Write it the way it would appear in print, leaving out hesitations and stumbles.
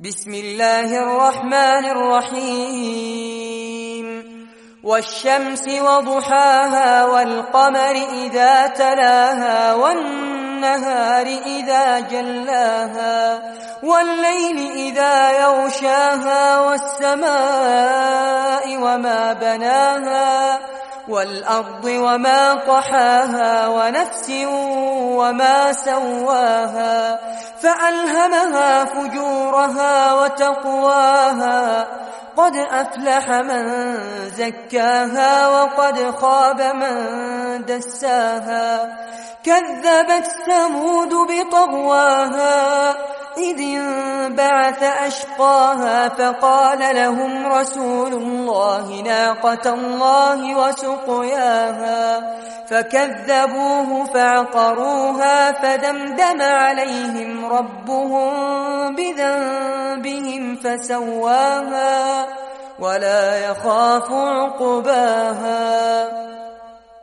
بسم الله الرحمن الرحيم والشمس وضحاها والقمر إذا تلاها والنهار إذا جلاها والليل إذا يغشاها والسماء وما بناها والأرض وما طحاها ونفس وما سواها فألهمها فجورها وتقواها قد أفلح من زكاها وقد خاب من دساها كذبت ثمود بطغواها إذ انبعث أشقاها فقال لهم رسول الله ناقة الله وسقياها فكذبوه فعقروها فدمدم عليهم ربهم بذنبهم فسواها ولا يخاف عقباها